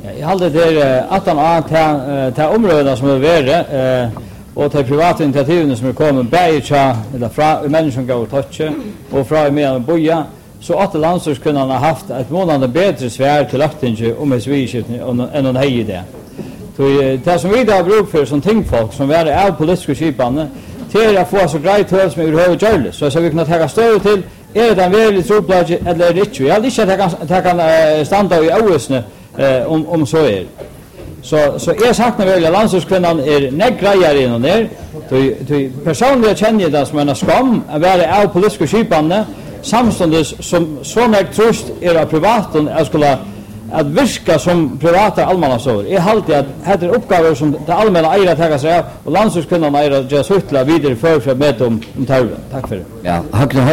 Jag hade det att han ta områden som är värre och till privata initiativen som är kommit bäja eller från människan går touch och från mer boja så att landstorgskunnan har haft ett månande bättre svär till aktinge om ett sviskifte än en hej det. Så det som vi har bruk för som tingfolk som är av politiska skipande till att få så grejt höll som överhuvudtaget så vi kan ta stöd till är det en väldigt tropplats eller är det inte. Jag vill inte att jag kan stanna i åsne om så är. Så jag saknar väl att landsortskvinnan är negrejare innan där. Personligen känner jag det som en skam att vara av politiska skipande samståndes som sån här tröst är av privaten jag skulle att virka som privata allmännasorg. Jag alltid att det är uppgifter som det allmänna äger att ta sig av och landsortskvinnan äger att göra så vidare för att mäta om tarven. Tack för det. Ja,